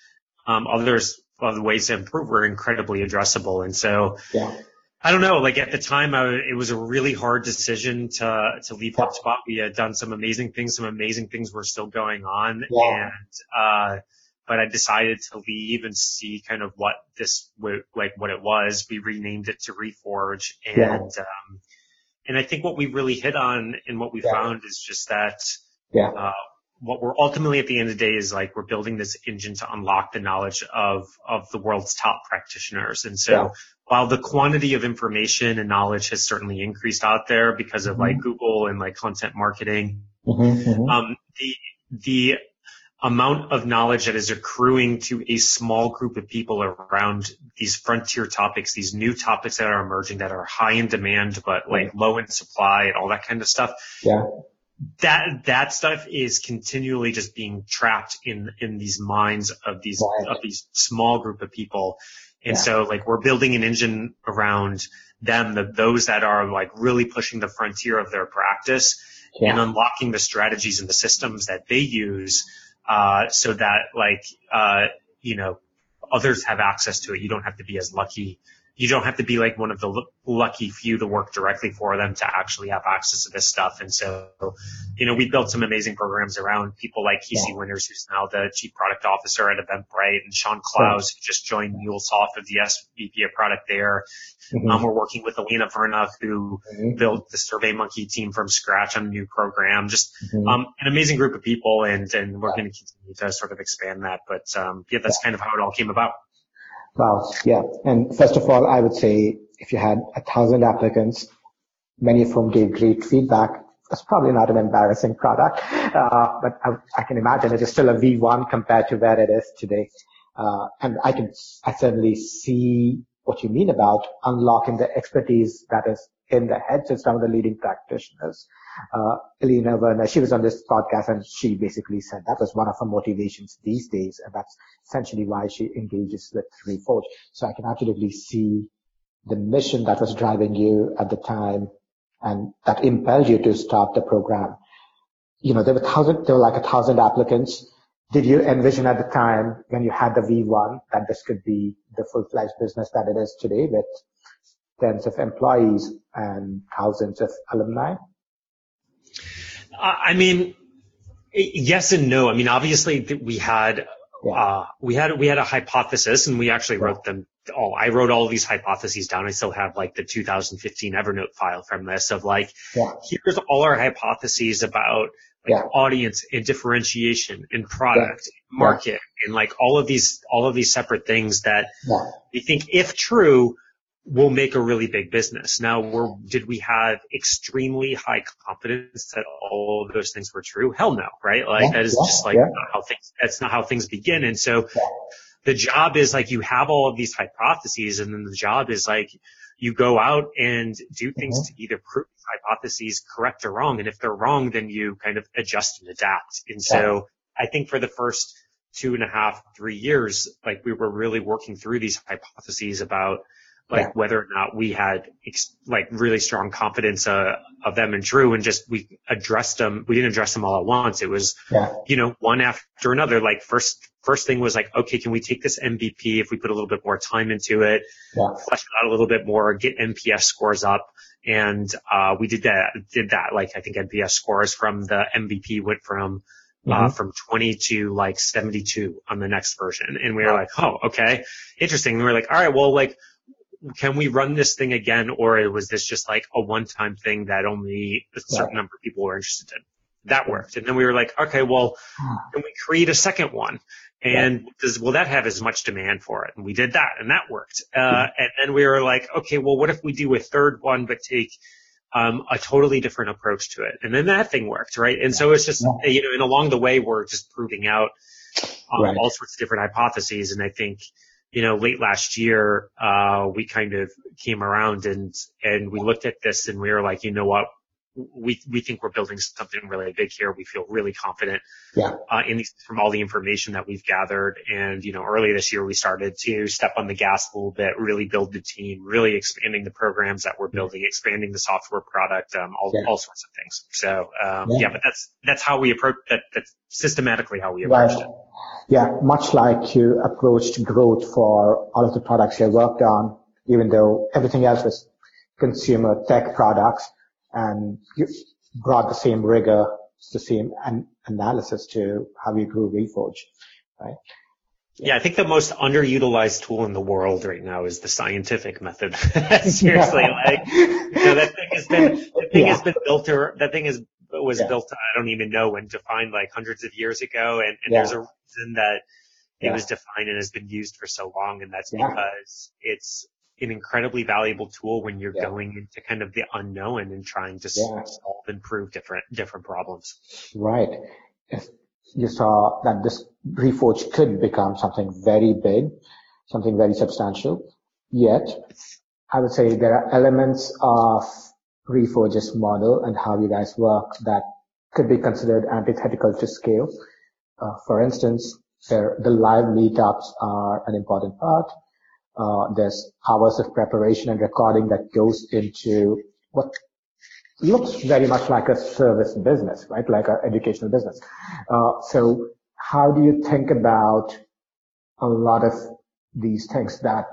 um, others, other ways to improve were incredibly addressable. And so, yeah. I don't know, like at the time, I, it was a really hard decision to, to leave HubSpot. We had done some amazing things. Some amazing things were still going on. Yeah. And, uh, but I decided to leave and see kind of what this, like what it was. We renamed it to Reforge. And, yeah. um, and I think what we really hit on and what we yeah. found is just that, yeah. uh, what we're ultimately at the end of the day is like we're building this engine to unlock the knowledge of, of the world's top practitioners. And so yeah. while the quantity of information and knowledge has certainly increased out there because of mm-hmm. like Google and like content marketing, mm-hmm, mm-hmm. um, the, the amount of knowledge that is accruing to a small group of people around these frontier topics, these new topics that are emerging that are high in demand, but like low in supply and all that kind of stuff. Yeah. That, that stuff is continually just being trapped in, in these minds of these, right. of these small group of people. And yeah. so like we're building an engine around them, the, those that are like really pushing the frontier of their practice yeah. and unlocking the strategies and the systems that they use, uh, so that like, uh, you know, others have access to it. You don't have to be as lucky. You don't have to be like one of the l- lucky few to work directly for them to actually have access to this stuff. And so, you know, we built some amazing programs around people like Casey yeah. Winters, who's now the chief product officer at Eventbrite, and Sean Klaus, who just joined MuleSoft of the S V P of product there. Mm-hmm. Um, we're working with Elena Verna, who mm-hmm. built the SurveyMonkey team from scratch on a new program. Just, mm-hmm. um, an amazing group of people. And, and we're yeah. going to continue to sort of expand that. But, um, yeah, that's yeah. kind of how it all came about. Wow. Yeah. And first of all, I would say if you had a thousand applicants, many of whom gave great feedback, that's probably not an embarrassing product. Uh, but I, I can imagine it is still a V one compared to where it is today. Uh, and I can, I certainly see what you mean about unlocking the expertise that is in the heads of some of the leading practitioners. Uh, Elena Werner, she was on this podcast and she basically said that was one of her motivations these days. And that's essentially why she engages with Reforge. So I can absolutely see the mission that was driving you at the time and that impelled you to start the program. You know, there were thousand, there were like a thousand applicants. Did you envision at the time when you had the V one that this could be the full-fledged business that it is today with tens of employees and thousands of alumni? I mean, yes and no. I mean, obviously we had, yeah. uh, we had, we had a hypothesis, and we actually wrote yeah. them all. I wrote all of these hypotheses down. I still have like the two thousand fifteen Evernote file from this of like, yeah. here's all our hypotheses about like yeah. audience and differentiation and product, yeah. market, yeah. and like all of these, all of these separate things that yeah. we think, if true, will make a really big business. Now, we're, did we have extremely high confidence that all of those things were true? Hell no, right? Like yeah, that is yeah, just like yeah. not how things, that's not how things begin. And so yeah. the job is like, you have all of these hypotheses, and then the job is like, you go out and do things mm-hmm. to either prove hypotheses correct or wrong. And if they're wrong, then you kind of adjust and adapt. And so yeah. I think for the first two and a half, three years, like we were really working through these hypotheses about like yeah. whether or not we had ex- like really strong confidence uh, of them and true, and just we addressed them. We didn't address them all at once. It was, yeah. you know, one after another. Like first, first thing was like, okay, can we take this M V P if we put a little bit more time into it, yeah. flesh it out a little bit more, get N P S scores up, and uh we did that. Did that. Like I think N P S scores from the M V P went from mm-hmm. uh from twenty to like seventy-two on the next version, and we were like, oh, okay, interesting. And we were like, all right, well, like, can we run this thing again, or was this just like a one-time thing that only a certain yeah. number of people were interested in? That worked. And then we were like, okay, well, can we create a second one? And yeah. does, will that have as much demand for it? And we did that, and that worked. Uh, yeah. and then we were like, okay, well, what if we do a third one, but take um a totally different approach to it? And then that thing worked, right? And yeah. so it's just, yeah. you know, and along the way, we're just proving out um, right. all sorts of different hypotheses. And I think, you know, late last year, uh, we kind of came around and, and we looked at this, and we were like, you know what? We, we think we're building something really big here. We feel really confident, yeah. uh, in these, from all the information that we've gathered. And, you know, early this year, we started to step on the gas a little bit, really build the team, really expanding the programs that we're building, expanding the software product, um, all, yeah. all sorts of things. So, um, yeah. yeah, but that's, that's how we approach that. That's systematically how we approached right. it. Yeah, much like you approached growth for all of the products you worked on, even though everything else was consumer tech products, and you brought the same rigor, the same an- analysis to how you grew Reforge, right? Yeah. yeah, I think the most underutilized tool in the world right now is the scientific method. Seriously, like, you know, that thing has been, that thing yeah. has been built, or that thing is, was yeah. built, I don't even know when, defined like hundreds of years ago. And, and yeah. there's a reason that it yeah. was defined and has been used for so long. And that's yeah. because it's an incredibly valuable tool when you're yeah. going into kind of the unknown and trying to yeah. solve and prove different, different problems. Right. If you saw that this Reforge could become something very big, something very substantial, yet I would say there are elements of Reforge's model and how you guys work that could be considered antithetical to scale. Uh, for instance, there, the live meetups are an important part. Uh, there's hours of preparation and recording that goes into what looks very much like a service business, right? Like an educational business. Uh, so how do you think about a lot of these things that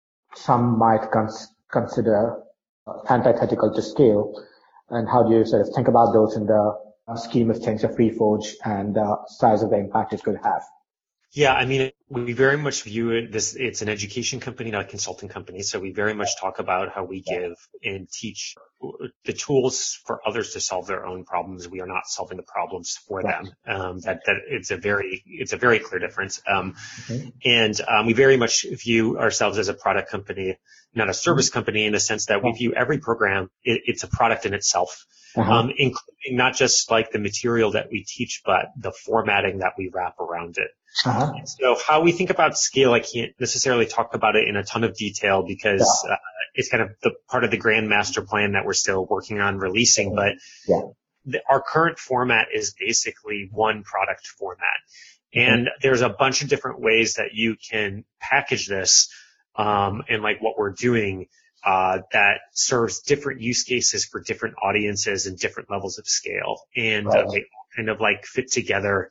some might cons- consider antithetical to scale, and how do you sort of think about those in the scheme of things of Reforge and the size of the impact it could have? Yeah, I mean, we very much view it this, it's an education company, not a consulting company. So we very much talk about how we give and teach the tools for others to solve their own problems. We are not solving the problems for right. them. Um, that, that it's a very, it's a very clear difference. Um, okay. and, um, we very much view ourselves as a product company, not a service mm-hmm. company, in the sense that we view every program, it, it's a product in itself. Uh-huh. Um, including not just like the material that we teach, but the formatting that we wrap around it. Uh-huh. So how we think about scale, I can't necessarily talk about it in a ton of detail because yeah. uh, it's kind of the part of the grand master plan that we're still working on releasing. But yeah. the, our current format is basically one product format. Mm-hmm. And there's a bunch of different ways that you can package this, um, and like what we're doing, uh, that serves different use cases for different audiences and different levels of scale. And right. uh, they all kind of like fit together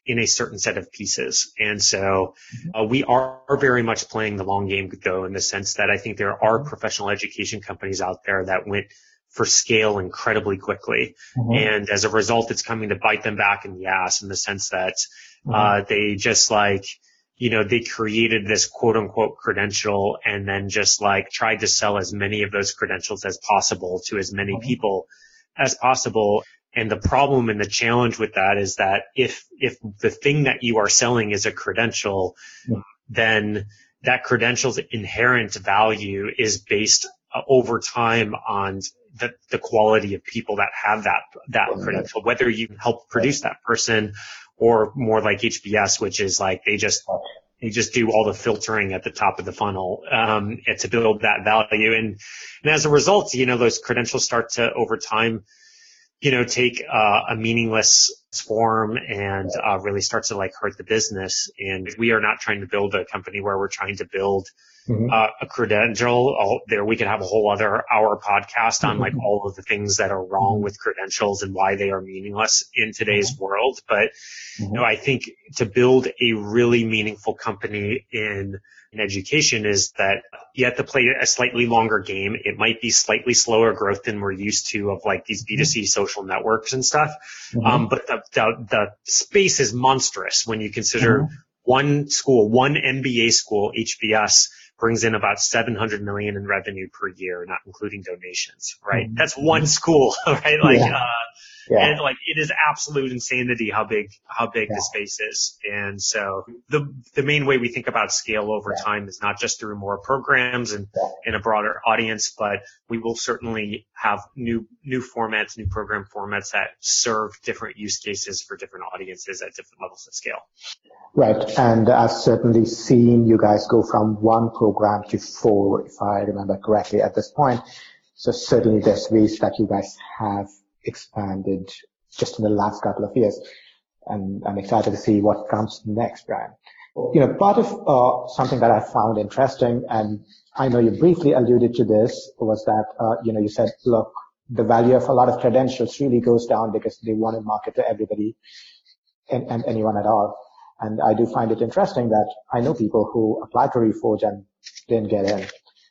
in a certain set of pieces. And so uh, we are very much playing the long game, though, in the sense that I think there are professional education companies out there that went for scale incredibly quickly. Mm-hmm. And as a result, it's coming to bite them back in the ass in the sense that mm-hmm. uh, they just like, you know, they created this quote unquote credential and then just like tried to sell as many of those credentials as possible to as many mm-hmm. people as possible. And the problem and the challenge with that is that if, if the thing that you are selling is a credential, yeah. then that credential's inherent value is based uh, over time on the, the quality of people that have that, that yeah. credential, whether you help produce that person or more like H B S, which is like they just, they just do all the filtering at the top of the funnel, um, to build that value. And, and as a result, you know, those credentials start to over time, you know, take uh, a meaningless form and uh, really starts to like hurt the business. And we are not trying to build a company where we're trying to build mm-hmm. uh, a credential. All, there, we could have a whole other hour podcast on like all of the things that are wrong with credentials and why they are meaningless in today's mm-hmm. world. But mm-hmm. you know, I think to build a really meaningful company in in education is that you have to play a slightly longer game. It might be slightly slower growth than we're used to of like these B two C social networks and stuff. Mm-hmm. Um, but the, the, the space is monstrous when you consider mm-hmm. one school, one M B A school, H B S, brings in about seven hundred million in revenue per year, not including donations, right? Mm-hmm. That's one school, right? Like, yeah. uh, Yeah. And like, it is absolute insanity how big, how big yeah. the space is. And so the, the main way we think about scale over yeah. time is not just through more programs and, yeah. and a broader audience, but we will certainly have new, new formats, new program formats that serve different use cases for different audiences at different levels of scale. Right. And I've certainly seen you guys go from one program to four, if I remember correctly at this point. So certainly there's ways that you guys have expanded just in the last couple of years. And I'm excited to see what comes next, Brian. You know, part of uh, something that I found interesting, and I know you briefly alluded to this, was that, uh, you know, you said, look, the value of a lot of credentials really goes down because they want to market to everybody and, and anyone at all. And I do find it interesting that I know people who applied to Reforge and didn't get in.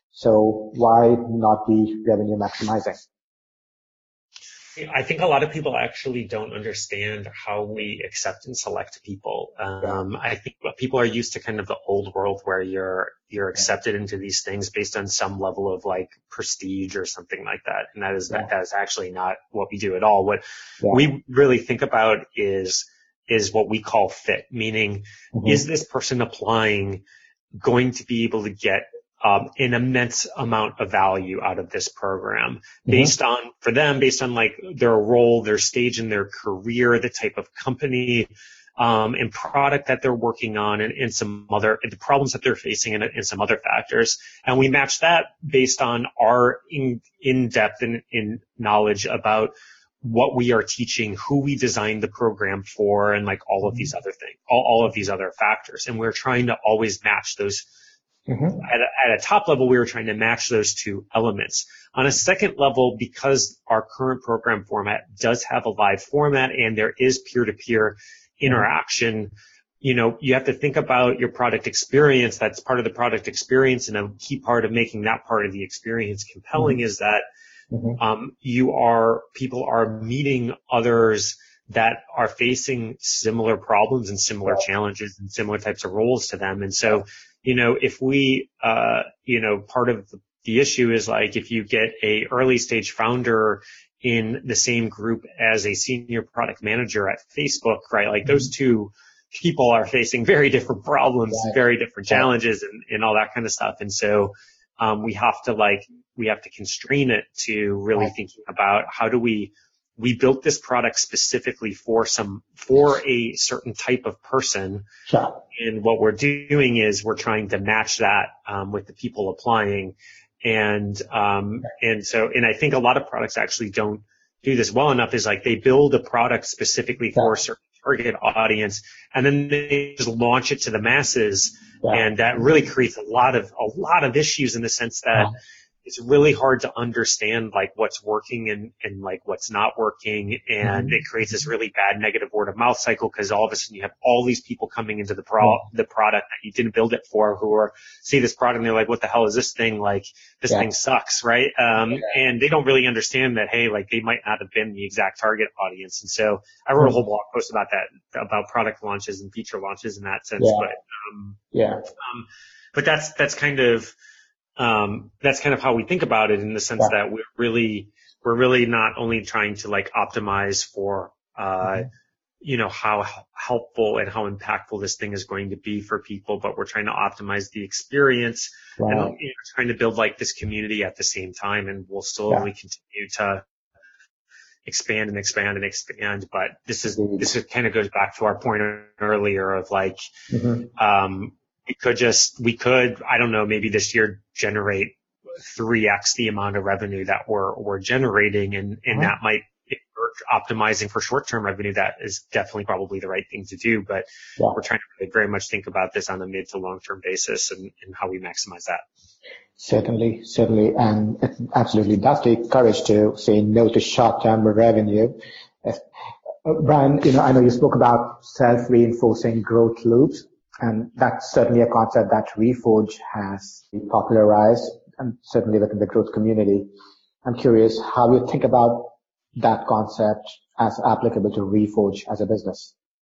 So why not be revenue maximizing? I think a lot of people actually don't understand how we accept and select people. Um, yeah. I think people are used to kind of the old world where you're, you're accepted into these things based on some level of like prestige or something like that. And that is, yeah. that is actually not what we do at all. What yeah. we really think about is, is what we call fit, meaning mm-hmm. is this person applying going to be able to get Um, an immense amount of value out of this program mm-hmm. based on, for them, based on like their role, their stage in their career, the type of company, um, and product that they're working on and, and some other, and the problems that they're facing and, and some other factors. And we match that based on our in, in-depth in, in knowledge about what we are teaching, who we designed the program for, and like all of these other things, all, all of these other factors. And we're trying to always match those. Mm-hmm. At, a, at a top level, we were trying to match those two elements. On a second level, because our current program format does have a live format and there is peer-to-peer interaction, mm-hmm. you know, you have to think about your product experience. That's part of the product experience, and a key part of making that part of the experience compelling mm-hmm. is that mm-hmm. um, you are people are meeting others that are facing similar problems and similar yeah. challenges and similar types of roles to them. And so, you know, if we, uh, you know, part of the, the issue is like if you get a early stage founder in the same group as a senior product manager at Facebook, right? Like mm-hmm. those two people are facing very different problems, right. very different challenges and, and all that kind of stuff. And so, um, we have to like, we have to constrain it to really right. thinking about how do we, we built this product specifically for some, for a certain type of person. Sure. And what we're doing is we're trying to match that, um, with the people applying. And, um, and so, and I think a lot of products actually don't do this well enough is like they build a product specifically for a certain target audience and then they just launch it to the masses. Yeah. And that really creates a lot of, a lot of issues in the sense that, yeah. it's really hard to understand like what's working and, and like what's not working. And mm-hmm. it creates this really bad negative word of mouth cycle because all of a sudden you have all these people coming into the pro, yeah. the product that you didn't build it for who are see this product and they're like, what the hell is this thing? Like this yeah. thing sucks. Right. Um, yeah. and they don't really understand that, hey, like they might not have been the exact target audience. And so I wrote mm-hmm. a whole blog post about that, about product launches and feature launches in that sense. Yeah. But, um, yeah. Um, but that's, that's kind of, Um, that's kind of how we think about it in the sense yeah. that we're really, we're really not only trying to like optimize for, uh, mm-hmm. you know, how helpful and how impactful this thing is going to be for people, but we're trying to optimize the experience right. and you know, trying to build like this community at the same time. And we'll slowly yeah. continue to expand and expand and expand. But this is, mm-hmm. this is, kind of goes back to our point earlier of like, mm-hmm. um, We could just, we could, I don't know, maybe this year generate three X the amount of revenue that we're, we're generating. And, and uh-huh. that might, if we're optimizing for short-term revenue, that is definitely probably the right thing to do. But yeah. we're trying to really very much think about this on a mid to long-term basis and, and how we maximize that. Certainly, certainly. And it absolutely does take courage to say no to short-term revenue. Uh, Brian, you know, I know you spoke about self-reinforcing growth loops. And that's certainly a concept that Reforge has popularized, and certainly within the growth community. I'm curious how you think about that concept as applicable to Reforge as a business.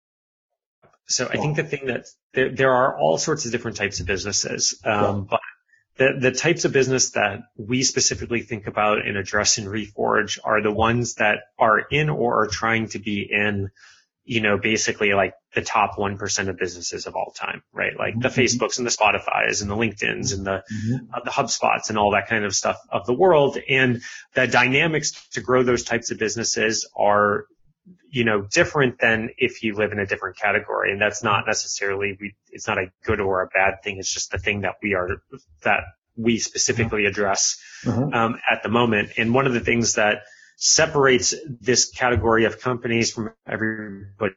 So I think the thing that there, there are all sorts of different types of businesses, um, yeah. but the, the types of business that we specifically think about and address in Reforge are the ones that are in or are trying to be in, you know, basically like the top one percent of businesses of all time, right? Like mm-hmm. the Facebooks and the Spotifys and the LinkedIn's and the, mm-hmm. uh, the HubSpots and all that kind of stuff of the world. And the dynamics to grow those types of businesses are, you know, different than if you live in a different category. And that's not necessarily, we, it's not a good or a bad thing. It's just the thing that we are, that we specifically address, mm-hmm. um, at the moment. And one of the things that separates this category of companies from everybody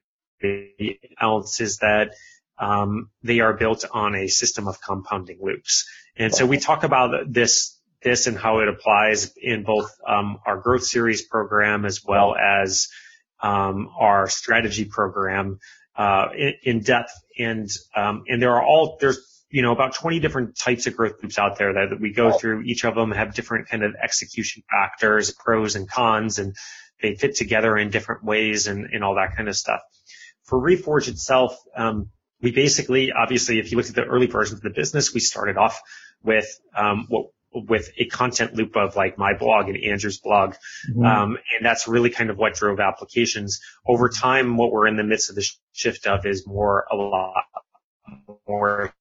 else is that um, they are built on a system of compounding loops. And so we talk about this this and how it applies in both um, our growth series program as well as um, our strategy program uh, in, in depth. And um, and there are all there's you know, about twenty different types of growth loops out there that, that we go through. Each of them have different kind of execution factors, pros and cons, and they fit together in different ways and, and all that kind of stuff. For Reforge itself, um, we basically, obviously, if you look at the early versions of the business, we started off with, um, what, with a content loop of like my blog and Andrew's blog. Mm-hmm. Um, and that's really kind of what drove applications. Over time, what we're in the midst of the shift of is more, a lot more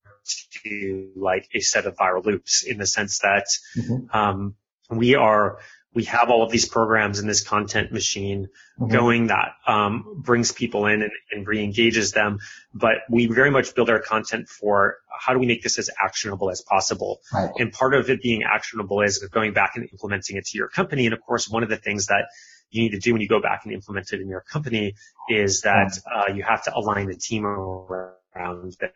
to like a set of viral loops in the sense that, mm-hmm. um, we are, we have all of these programs in this content machine mm-hmm. going that, um, brings people in and, and re-engages them. But we very much build our content for how do we make this as actionable as possible? Right. And part of it being actionable is going back and implementing it to your company. And of course, one of the things that you need to do when you go back and implement it in your company is that, uh, you have to align the team around it.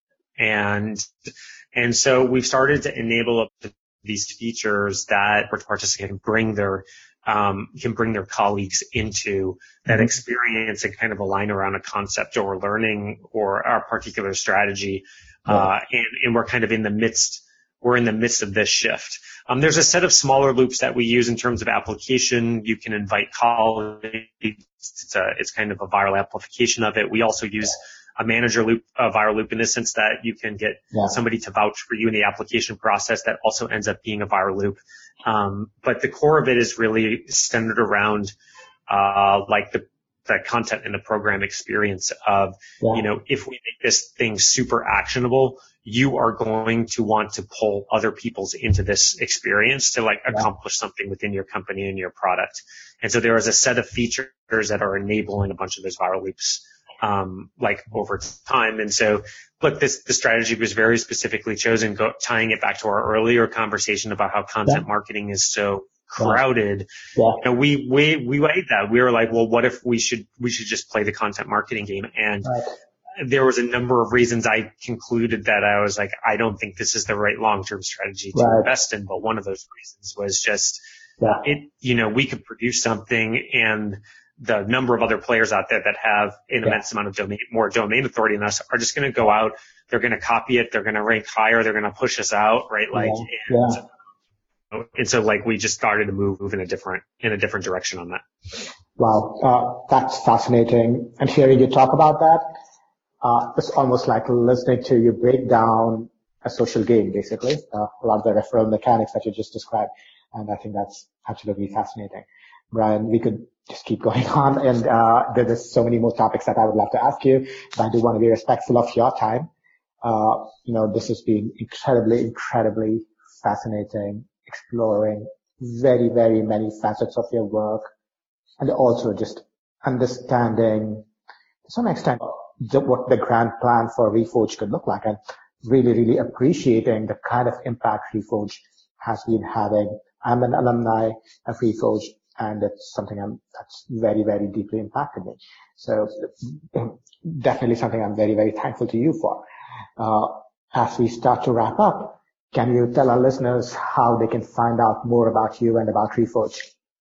And, and so we've started to enable these features that participants can bring their, um, can bring their colleagues into that mm-hmm. experience and kind of align around a concept or learning or our particular strategy. Yeah. Uh, and, and we're kind of in the midst, we're in the midst of this shift. Um, there's a set of smaller loops that we use in terms of application. You can invite colleagues. It's a, it's kind of a viral amplification of it. We also use a manager loop, a viral loop in the sense that you can get yeah. somebody to vouch for you in the application process that also ends up being a viral loop. Um, but the core of it is really centered around, uh, like the, the content and the program experience of, yeah. you know, if we make this thing super actionable, you are going to want to pull other people's into this experience to like yeah. accomplish something within your company and your product. And so there is a set of features that are enabling a bunch of those viral loops. Um, like over time. And so, look, this, the strategy was very specifically chosen, go, tying it back to our earlier conversation about how content yeah. marketing is so crowded. Yeah. You know, we, we, we weighed that. We were like, well, what if we should, we should just play the content marketing game? And, right. there was a number of reasons I concluded that I was like, I don't think this is the right long-term strategy to Right. invest in. But one of those reasons was just, Yeah. it, you know, we could produce something, and the number of other players out there that have an Yeah. immense amount of domain, more domain authority than us are just going to go out. They're going to copy it. They're going to rank higher. They're going to push us out. Right. Like, Yeah. and, Yeah. and so like we just started to move, move in a different, in a different direction on that. Wow. Uh, that's fascinating. And hearing you talk about that, uh, it's almost like listening to you break down a social game, basically, uh, a lot of the referral mechanics that you just described. And I think that's absolutely fascinating. Brian, we could just keep going on, and uh, there's so many more topics that I would love to ask you, but I do want to be respectful of your time. Uh, you know, this has been incredibly, incredibly fascinating, exploring very, very many facets of your work, and also just understanding to some extent the, what the grand plan for Reforge could look like, and really, really appreciating the kind of impact Reforge has been having. I'm an alumni of Reforge, and it's something I'm, that's very, very deeply impacted me. So definitely something I'm very, very thankful to you for. Uh, as we start to wrap up, can you tell our listeners how they can find out more about you and about Reforge?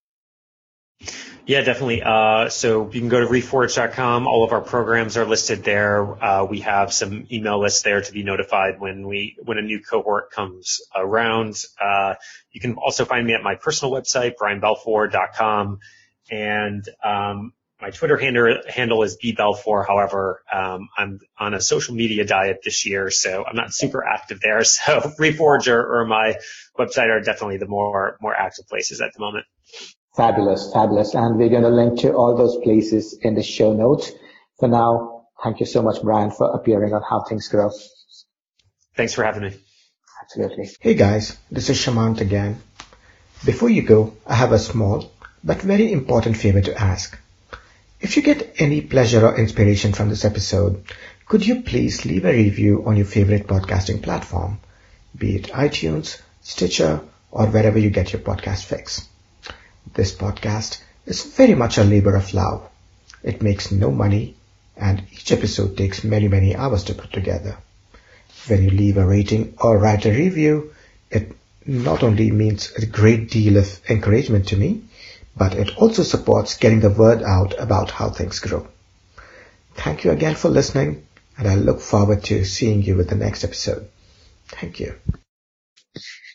Yeah, definitely. Uh, so you can go to reforge dot com. All of our programs are listed there. Uh, we have some email lists there to be notified when we, when a new cohort comes around. Uh, you can also find me at my personal website, brian belfour dot com. And, um, my Twitter handle, handle is bbelfour. However, um, I'm on a social media diet this year, so I'm not super active there. So Reforge or, or my website are definitely the more, more active places at the moment. Fabulous, fabulous. And we're going to link to all those places in the show notes. For now, thank you so much, Brian, for appearing on How Things Grow. Thanks for having me. Absolutely. Hey guys, this is Shamant again. Before you go, I have a small but very important favor to ask. If you get any pleasure or inspiration from this episode, could you please leave a review on your favorite podcasting platform, be it iTunes, Stitcher, or wherever you get your podcast fix. This podcast is very much a labor of love. It makes no money, and each episode takes many, many hours to put together. When you leave a rating or write a review, it not only means a great deal of encouragement to me, but it also supports getting the word out about How Things Grow. Thank you again for listening, and I look forward to seeing you with the next episode. Thank you.